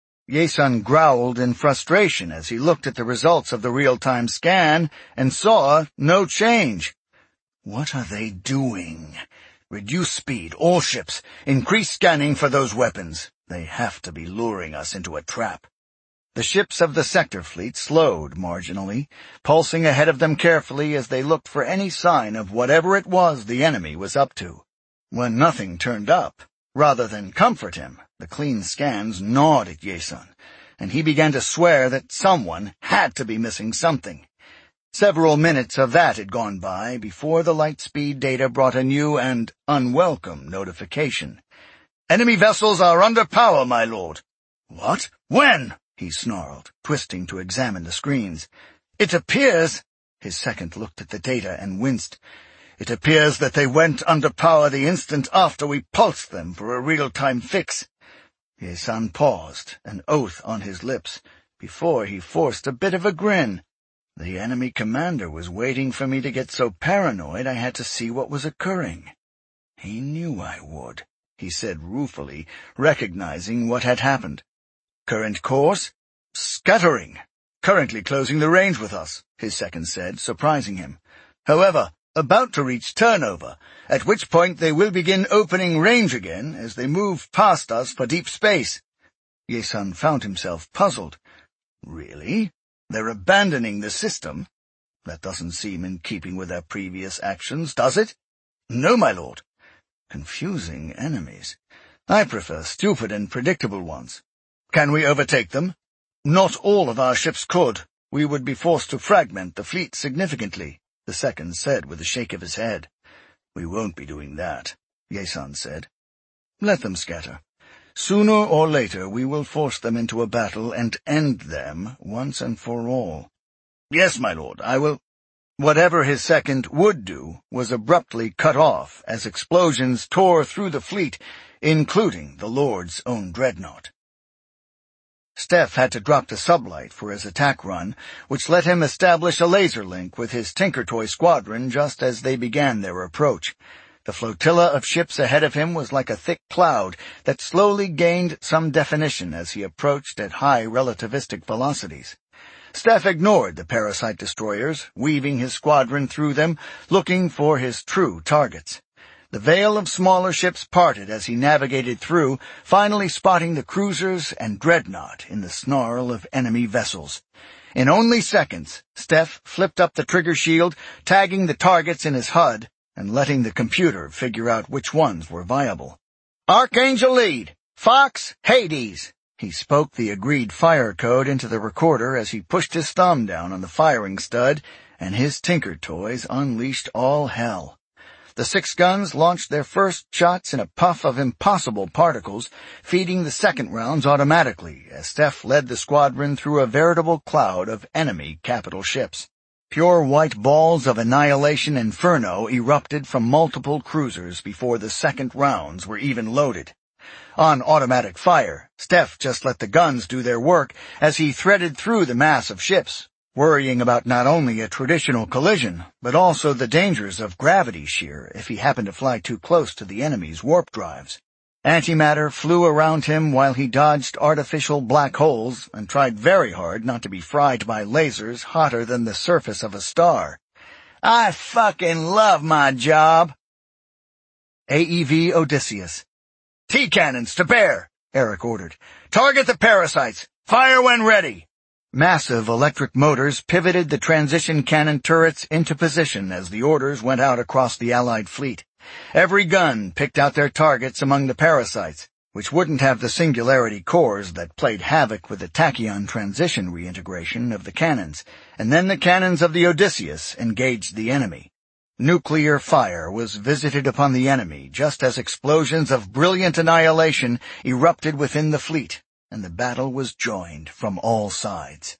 Ye-san growled in frustration as he looked at the results of the real-time scan and saw no change. What are they doing? Reduce speed, all ships. Increase scanning for those weapons. They have to be luring us into a trap. The ships of the sector fleet slowed marginally, pulsing ahead of them carefully as they looked for any sign of whatever it was the enemy was up to. When nothing turned up, rather than comfort him, the clean scans gnawed at Ye-san, and he began to swear that someone had to be missing something. Several minutes of that had gone by before the light speed data brought a new and unwelcome notification. "Enemy vessels are under power, my lord." "What? When?" he snarled, twisting to examine the screens. "It appears—" His second looked at the data and winced. "It appears that they went under power the instant after we pulsed them for a real-time fix." Ye-san paused, an oath on his lips, before he forced a bit of a grin. The enemy commander was waiting for me to get so paranoid I had to see what was occurring. He knew I would, he said ruefully, recognizing what had happened. "Current course? Scattering. Currently closing the range with us," his second said, surprising him. "However, about to reach turnover, at which point they will begin opening range again as they move past us for deep space." Ye-san found himself puzzled. "Really? They're abandoning the system? That doesn't seem in keeping with their previous actions, does it?" "No, my lord." "Confusing enemies. I prefer stupid and predictable ones. Can we overtake them?" "Not all of our ships could. We would be forced to fragment the fleet significantly," the second said with a shake of his head. "We won't be doing that," Ye-san said. "Let them scatter. Sooner or later we will force them into a battle and end them once and for all." "Yes, my lord, I will—" Whatever his second would do was abruptly cut off as explosions tore through the fleet, including the Lord's own dreadnought. Steph had to drop the sublight for his attack run, which let him establish a laser link with his Tinker Toy squadron just as they began their approach. The flotilla of ships ahead of him was like a thick cloud that slowly gained some definition as he approached at high relativistic velocities. Steph ignored the parasite destroyers, weaving his squadron through them, looking for his true targets. The veil of smaller ships parted as he navigated through, finally spotting the cruisers and dreadnought in the snarl of enemy vessels. In only seconds, Steph flipped up the trigger shield, tagging the targets in his H U D, and letting the computer figure out which ones were viable. "Archangel lead! Fox, Hades!" He spoke the agreed fire code into the recorder as he pushed his thumb down on the firing stud, and his Tinker Toys unleashed all hell. The six guns launched their first shots in a puff of impossible particles, feeding the second rounds automatically as Steph led the squadron through a veritable cloud of enemy capital ships. Pure white balls of annihilation inferno erupted from multiple cruisers before the second rounds were even loaded. On automatic fire, Steph just let the guns do their work as he threaded through the mass of ships, worrying about not only a traditional collision, but also the dangers of gravity shear if he happened to fly too close to the enemy's warp drives. Antimatter flew around him while he dodged artificial black holes and tried very hard not to be fried by lasers hotter than the surface of a star. "I fucking love my job." A E V Odysseus. "T-cannons to bear," Eric ordered. "Target the parasites. Fire when ready." Massive electric motors pivoted the transition cannon turrets into position as the orders went out across the Allied fleet. Every gun picked out their targets among the parasites, which wouldn't have the singularity cores that played havoc with the tachyon transition reintegration of the cannons, and then the cannons of the Odysseus engaged the enemy. Nuclear fire was visited upon the enemy just as explosions of brilliant annihilation erupted within the fleet, and the battle was joined from all sides.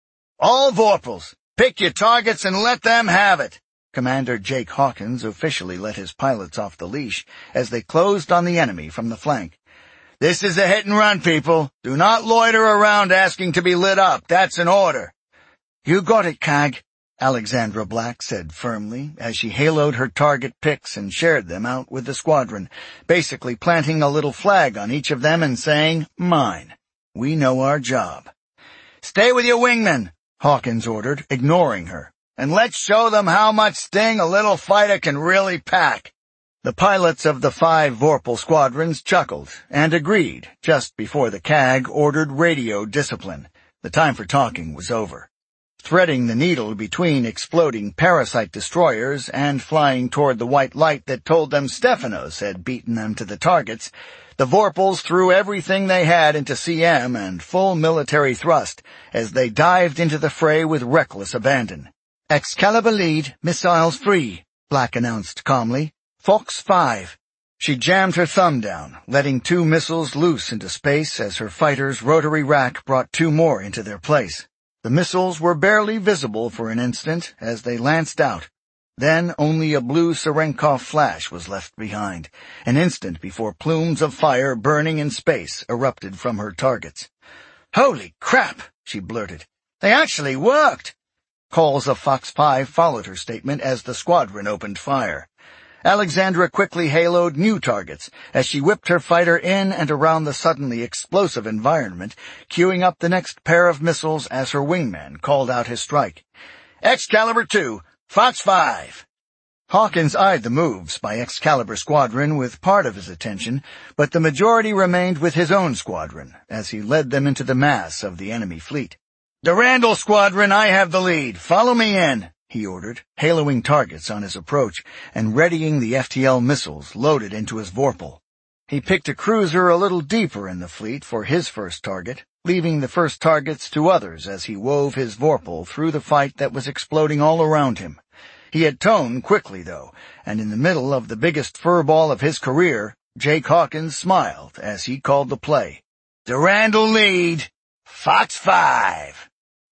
"All Vorpals, pick your targets and let them have it!" Commander Jake Hawkins officially let his pilots off the leash as they closed on the enemy from the flank. "This is a hit and run, people. Do not loiter around asking to be lit up. That's an order." "You got it, C A G," Alexandra Black said firmly as she haloed her target picks and shared them out with the squadron, basically planting a little flag on each of them and saying, "Mine. We know our job." "Stay with your wingmen," Hawkins ordered, ignoring her. "And let's show them how much sting a little fighter can really pack." The pilots of the five Vorpal squadrons chuckled and agreed just before the C A G ordered radio discipline. The time for talking was over. Threading the needle between exploding parasite destroyers and flying toward the white light that told them Stephanos had beaten them to the targets, the Vorpals threw everything they had into C M and full military thrust as they dived into the fray with reckless abandon. "Excalibur lead, missiles free," Black announced calmly. "Fox five." She jammed her thumb down, letting two missiles loose into space as her fighter's rotary rack brought two more into their place. The missiles were barely visible for an instant as they lanced out. Then only a blue Serenkov flash was left behind, an instant before plumes of fire burning in space erupted from her targets. "Holy crap," she blurted. "They actually worked!" Calls of Fox five followed her statement as the squadron opened fire. Alexandra quickly haloed new targets as she whipped her fighter in and around the suddenly explosive environment, queuing up the next pair of missiles as her wingman called out his strike. "Excalibur two, Fox five." Hawkins eyed the moves by Excalibur Squadron with part of his attention, but the majority remained with his own squadron as he led them into the mass of the enemy fleet. "Durandal Squadron, I have the lead. Follow me in," he ordered, haloing targets on his approach and readying the F T L missiles loaded into his Vorpal. He picked a cruiser a little deeper in the fleet for his first target, leaving the first targets to others as he wove his Vorpal through the fight that was exploding all around him. He had toned quickly, though, and in the middle of the biggest furball of his career, Jake Hawkins smiled as he called the play. "Durandal lead, Fox five."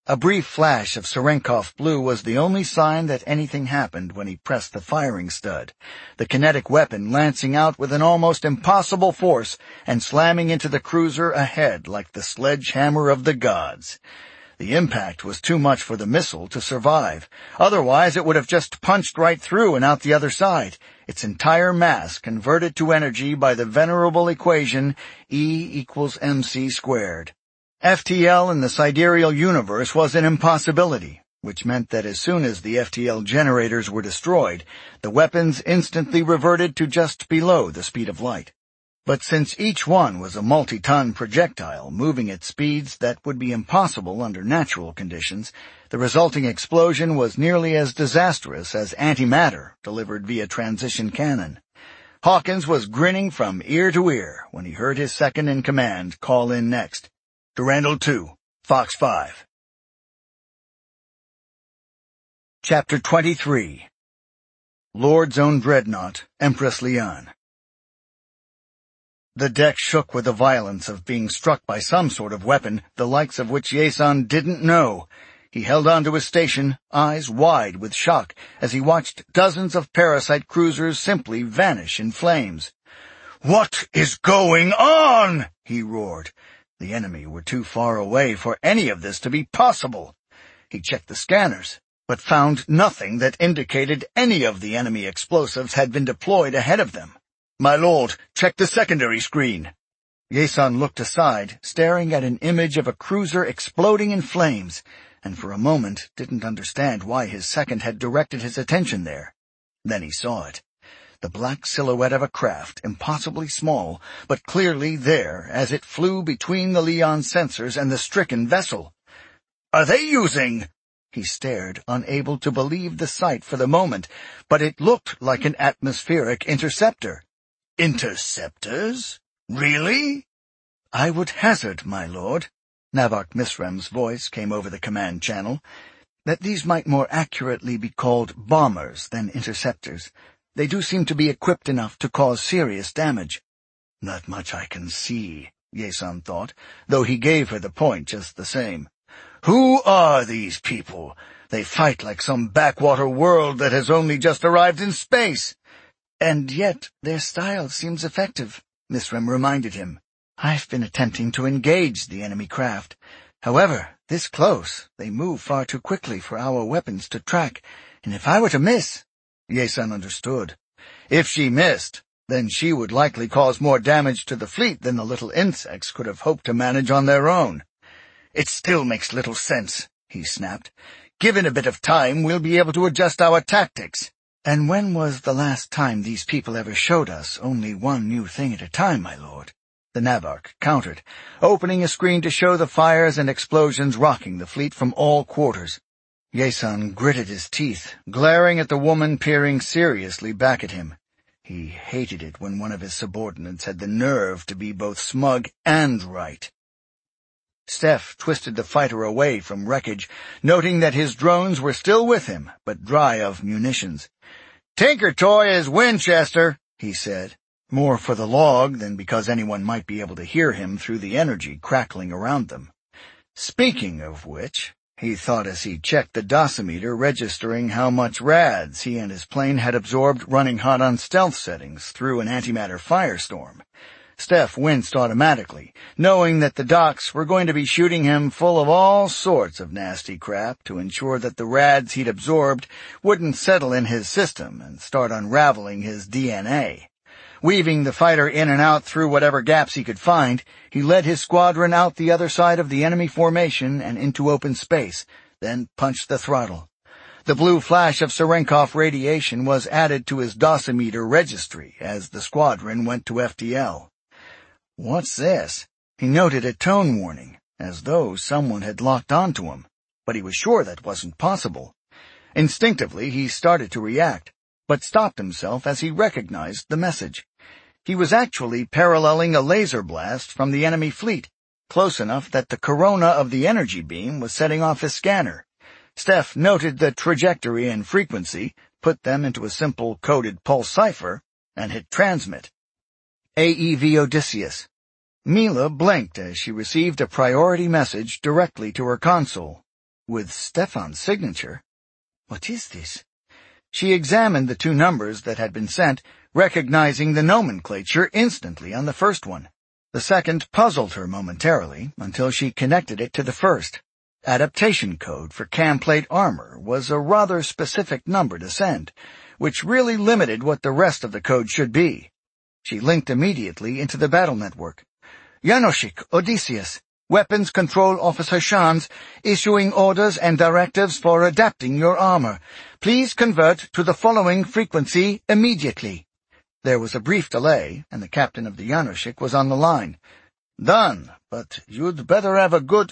A brief flash of Serenkov blue was the only sign that anything happened when he pressed the firing stud, the kinetic weapon lancing out with an almost impossible force and slamming into the cruiser ahead like the sledgehammer of the gods. The impact was too much for the missile to survive. Otherwise, it would have just punched right through and out the other side, its entire mass converted to energy by the venerable equation E equals mc squared. F T L in the sidereal universe was an impossibility, which meant that as soon as the F T L generators were destroyed, the weapons instantly reverted to just below the speed of light. But since each one was a multi-ton projectile moving at speeds that would be impossible under natural conditions, the resulting explosion was nearly as disastrous as antimatter delivered via transition cannon. Hawkins was grinning from ear to ear when he heard his second-in-command call in next. Durandal two, Fox five. Chapter twenty-three. Lord's Own Dreadnought, Empress Lian. The deck shook with the violence of being struck by some sort of weapon, the likes of which Yason didn't know. He held on to his station, eyes wide with shock, as he watched dozens of parasite cruisers simply vanish in flames. "What is going on?" he roared. The enemy were too far away for any of this to be possible. He checked the scanners, but found nothing that indicated any of the enemy explosives had been deployed ahead of them. "My lord, check the secondary screen." Yason looked aside, staring at an image of a cruiser exploding in flames, and for a moment didn't understand why his second had directed his attention there. Then he saw it. The black silhouette of a craft, impossibly small, but clearly there as it flew between the Lian sensors and the stricken vessel. "Are they using—" He stared, unable to believe the sight for the moment, but it looked like an atmospheric interceptor. "Interceptors? Really?" "I would hazard, my lord," Navok Misrem's voice came over the command channel, "that these might more accurately be called bombers than interceptors. They do seem to be equipped enough to cause serious damage." "Not much I can see," Yason thought, though he gave her the point just the same. "Who are these people? They fight like some backwater world that has only just arrived in space." "And yet their style seems effective," Misrem reminded him. "I've been attempting to engage the enemy craft. However, this close, they move far too quickly for our weapons to track, and if I were to miss—" Yason understood. If she missed, then she would likely cause more damage to the fleet than the little insects could have hoped to manage on their own. "It still makes little sense," he snapped. "Given a bit of time, we'll be able to adjust our tactics." "And when was the last time these people ever showed us only one new thing at a time, my lord?" the Navok countered, opening a screen to show the fires and explosions rocking the fleet from all quarters. Yason gritted his teeth, glaring at the woman peering seriously back at him. He hated it when one of his subordinates had the nerve to be both smug and right. Steph twisted the fighter away from wreckage, noting that his drones were still with him, but dry of munitions. "Tinker Toy is Winchester," he said, more for the log than because anyone might be able to hear him through the energy crackling around them. Speaking of which, he thought as he checked the dosimeter registering how much rads he and his plane had absorbed running hot on stealth settings through an antimatter firestorm. Steph winced automatically, knowing that the docs were going to be shooting him full of all sorts of nasty crap to ensure that the rads he'd absorbed wouldn't settle in his system and start unraveling his D N A. Weaving the fighter in and out through whatever gaps he could find, he led his squadron out the other side of the enemy formation and into open space, then punched the throttle. The blue flash of Serenkov radiation was added to his dosimeter registry as the squadron went to F T L. "What's this?" He noted a tone warning, as though someone had locked onto him, but he was sure that wasn't possible. Instinctively, he started to react, but stopped himself as he recognized the message. He was actually paralleling a laser blast from the enemy fleet, close enough that the corona of the energy beam was setting off his scanner. Steph noted the trajectory and frequency, put them into a simple coded pulse cipher, and hit transmit. A E V Odysseus. Mila blinked as she received a priority message directly to her console. with Stefan's signature. What is this? She examined the two numbers that had been sent, recognizing the nomenclature instantly on the first one. The second puzzled her momentarily until she connected it to the first. Adaptation code for camplate armor was a rather specific number to send, which really limited what the rest of the code should be. She linked immediately into the battle network. Janoschik, Odysseus, Weapons Control Officer Shans, issuing orders and directives for adapting your armor. Please convert to the following frequency immediately. There was a brief delay, and the captain of the Janoschik was on the line. Done, but you'd better have a good—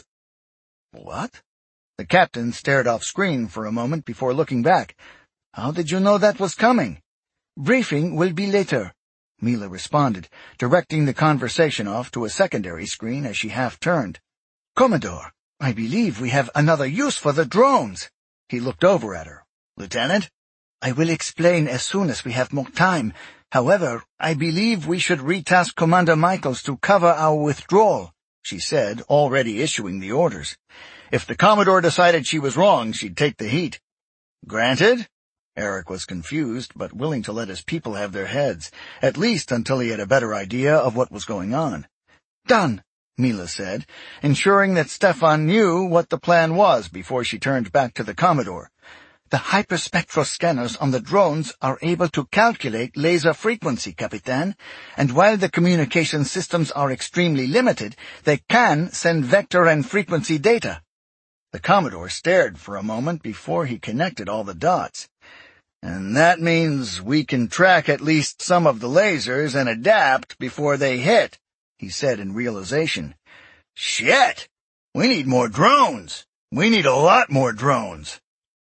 What? The captain stared off screen for a moment before looking back. How did you know that was coming? Briefing will be later, Mila responded, directing the conversation off to a secondary screen as she half-turned. Commodore, I believe we have another use for the drones. He looked over at her. Lieutenant? I will explain as soon as we have more time. However, I believe we should retask Commander Michaels to cover our withdrawal, she said, already issuing the orders. If the Commodore decided she was wrong, she'd take the heat. Granted? Eric was confused, but willing to let his people have their heads, at least until he had a better idea of what was going on. Done, Mila said, ensuring that Stefan knew what the plan was before she turned back to the Commodore. The hyperspectral scanners on the drones are able to calculate laser frequency, Capitan, and while the communication systems are extremely limited, they can send vector and frequency data. The Commodore stared for a moment before he connected all the dots. And that means we can track at least some of the lasers and adapt before they hit, he said in realization. Shit! We need more drones. We need a lot more drones.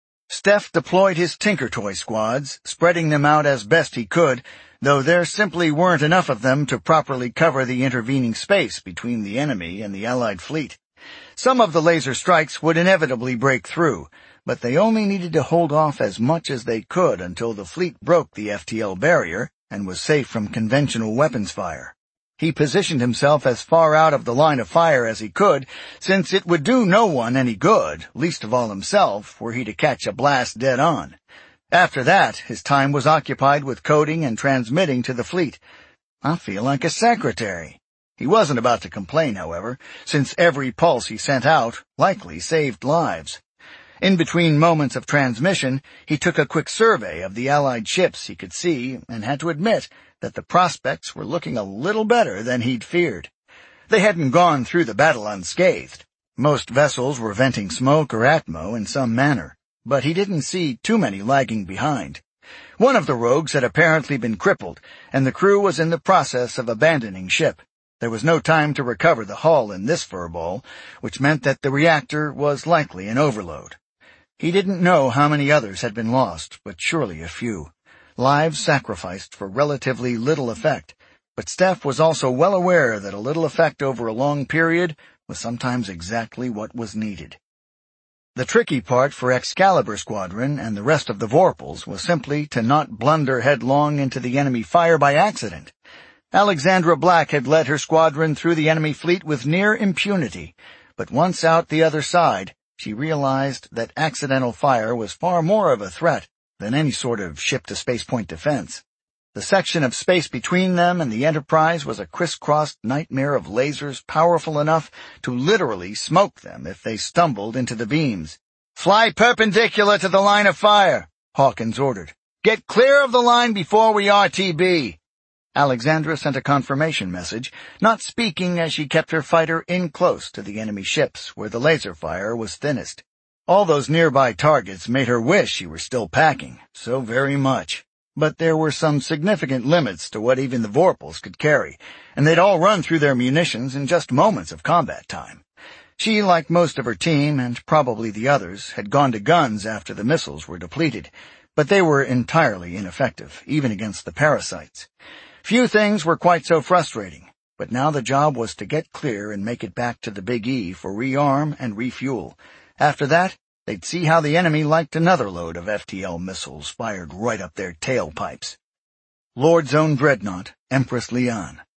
Steph deployed his Tinker Toy squads, spreading them out as best he could, though there simply weren't enough of them to properly cover the intervening space between the enemy and the Allied fleet. Some of the laser strikes would inevitably break through, but they only needed to hold off as much as they could until the fleet broke the F T L barrier and was safe from conventional weapons fire. He positioned himself as far out of the line of fire as he could, since it would do no one any good, least of all himself, were he to catch a blast dead on. After that, his time was occupied with coding and transmitting to the fleet. I feel like a secretary. He wasn't about to complain, however, since every pulse he sent out likely saved lives. In between moments of transmission, he took a quick survey of the Allied ships he could see and had to admit that the prospects were looking a little better than he'd feared. They hadn't gone through the battle unscathed. Most vessels were venting smoke or atmo in some manner, but he didn't see too many lagging behind. One of the rogues had apparently been crippled, and the crew was in the process of abandoning ship. There was no time to recover the hull in this furball, which meant that the reactor was likely an overload. He didn't know how many others had been lost, but surely a few. Lives sacrificed for relatively little effect, but Steph was also well aware that a little effect over a long period was sometimes exactly what was needed. The tricky part for Excalibur Squadron and the rest of the Vorpals was simply to not blunder headlong into the enemy fire by accident. Alexandra Black had led her squadron through the enemy fleet with near impunity, but once out the other side, she realized that accidental fire was far more of a threat than any sort of ship-to-spacepoint defense. The section of space between them and the Enterprise was a crisscrossed nightmare of lasers powerful enough to literally smoke them if they stumbled into the beams. "Fly perpendicular to the line of fire," Hawkins ordered. "Get clear of the line before we R T B." Alexandra sent a confirmation message, not speaking as she kept her fighter in close to the enemy ships where the laser fire was thinnest. All those nearby targets made her wish she were still packing, so very much. But there were some significant limits to what even the Vorpals could carry, and they'd all run through their munitions in just moments of combat time. She, like most of her team, and probably the others, had gone to guns after the missiles were depleted, but they were entirely ineffective, even against the parasites. Few things were quite so frustrating, but now the job was to get clear and make it back to the Big E for rearm and refuel. After that, they'd see how the enemy liked another load of F T L missiles fired right up their tailpipes. Lord Zone Dreadnought, Empress Leon.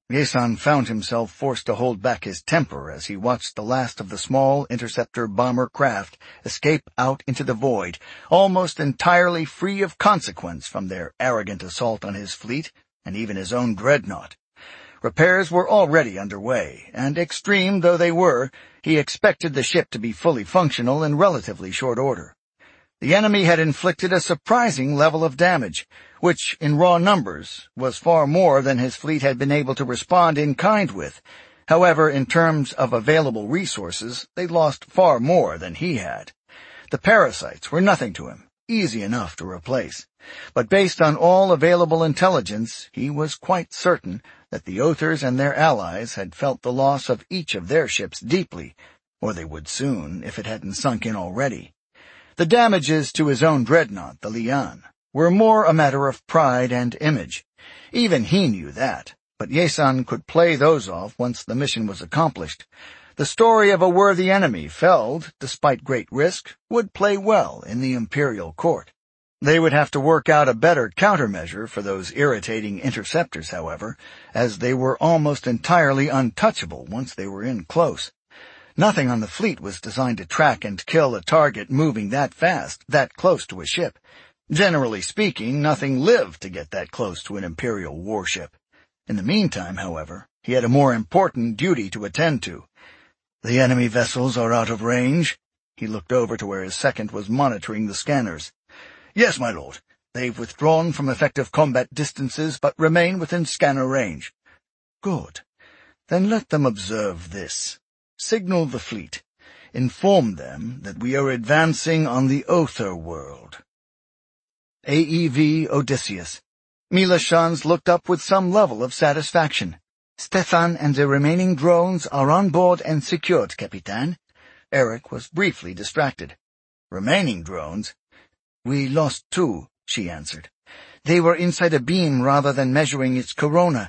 Yesan found himself forced to hold back his temper as he watched the last of the small interceptor bomber craft escape out into the void, almost entirely free of consequence from their arrogant assault on his fleet and even his own dreadnought. Repairs were already underway, and extreme though they were, he expected the ship to be fully functional in relatively short order. The enemy had inflicted a surprising level of damage, which, in raw numbers, was far more than his fleet had been able to respond in kind with. However, in terms of available resources, they lost far more than he had. The parasites were nothing to him, easy enough to replace. But based on all available intelligence, he was quite certain that the Others and their allies had felt the loss of each of their ships deeply, or they would soon, if it hadn't sunk in already. The damages to his own dreadnought, the Lian, were more a matter of pride and image. Even he knew that, but Yesan could play those off once the mission was accomplished. The story of a worthy enemy felled, despite great risk, would play well in the imperial court. They would have to work out a better countermeasure for those irritating interceptors, however, as they were almost entirely untouchable once they were in close. Nothing on the fleet was designed to track and kill a target moving that fast, that close to a ship. Generally speaking, nothing lived to get that close to an Imperial warship. In the meantime, however, he had a more important duty to attend to. The enemy vessels are out of range. He looked over to where his second was monitoring the scanners. Yes, my lord. They've withdrawn from effective combat distances, but remain within scanner range. Good. Then let them observe this. Signal the fleet. Inform them that we are advancing on the Other world. A E V Odysseus. Mila Shans looked up with some level of satisfaction. Stefan and the remaining drones are on board and secured, Capitan. Eric was briefly distracted. Remaining drones? We lost two, she answered. They were inside a beam rather than measuring its corona.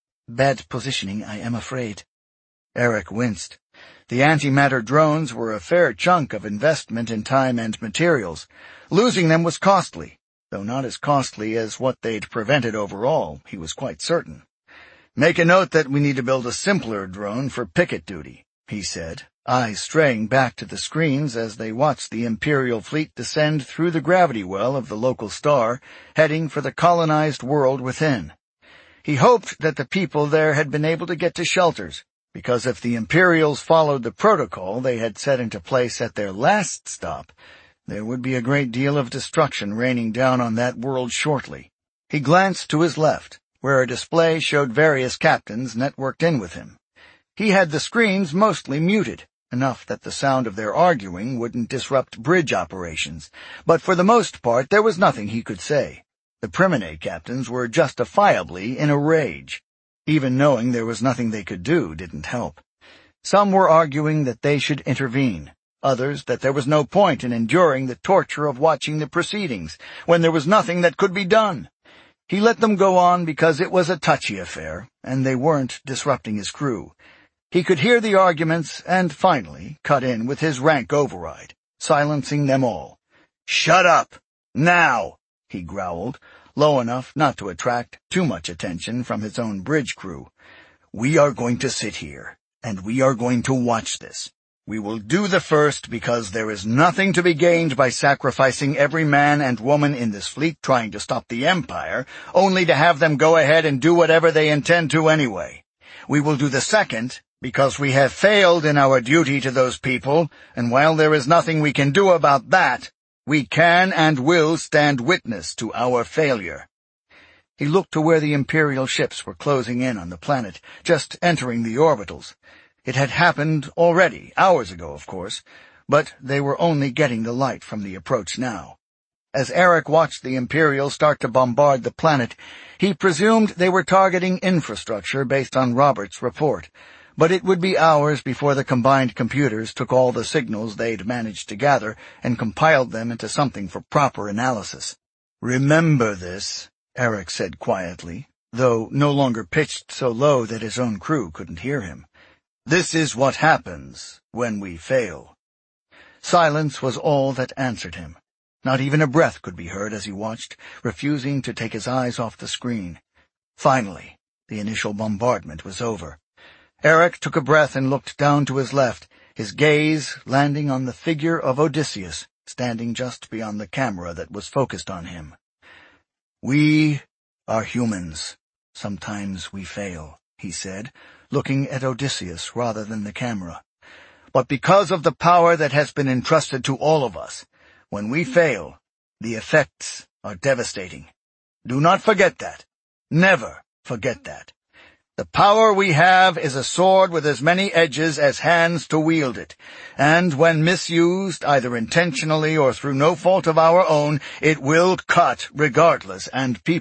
Bad positioning, I am afraid. Eric winced. The antimatter drones were a fair chunk of investment in time and materials. Losing them was costly, though not as costly as what they'd prevented overall, he was quite certain. Make a note that we need to build a simpler drone for picket duty, he said, eyes straying back to the screens as they watched the Imperial fleet descend through the gravity well of the local star, heading for the colonized world within. He hoped that the people there had been able to get to shelters, because if the Imperials followed the protocol they had set into place at their last stop, there would be a great deal of destruction raining down on that world shortly. He glanced to his left, where a display showed various captains networked in with him. He had the screens mostly muted, enough that the sound of their arguing wouldn't disrupt bridge operations, but for the most part there was nothing he could say. The Primine captains were justifiably in a rage. Even knowing there was nothing they could do didn't help. Some were arguing that they should intervene, others that there was no point in enduring the torture of watching the proceedings, when there was nothing that could be done. He let them go on because it was a touchy affair, and they weren't disrupting his crew. He could hear the arguments and finally cut in with his rank override, silencing them all. "Shut up! Now!" he growled, low enough not to attract too much attention from his own bridge crew. "We are going to sit here, and we are going to watch this. We will do the first because there is nothing to be gained by sacrificing every man and woman in this fleet trying to stop the Empire, only to have them go ahead and do whatever they intend to anyway. We will do the second because we have failed in our duty to those people, and while there is nothing we can do about that, we can and will stand witness to our failure." He looked to where the Imperial ships were closing in on the planet, just entering the orbitals. It had happened already, hours ago, of course, but they were only getting the light from the approach now. As Eric watched the Imperials start to bombard the planet, he presumed they were targeting infrastructure based on Robert's report, but it would be hours before the combined computers took all the signals they'd managed to gather and compiled them into something for proper analysis. "Remember this," Eric said quietly, though no longer pitched so low that his own crew couldn't hear him. "This is what happens when we fail." Silence was all that answered him. Not even a breath could be heard as he watched, refusing to take his eyes off the screen. Finally, The initial bombardment was over. Eric took a breath and looked down to his left, his gaze landing on the figure of Odysseus, standing just beyond the camera that was focused on him. "We are humans. Sometimes we fail," he said, looking at Odysseus rather than the camera. "But because of the power that has been entrusted to all of us, when we fail, the effects are devastating. Do not forget that. Never forget that. The power we have is a sword with as many edges as hands to wield it, and when misused, either intentionally or through no fault of our own, it will cut regardless, and people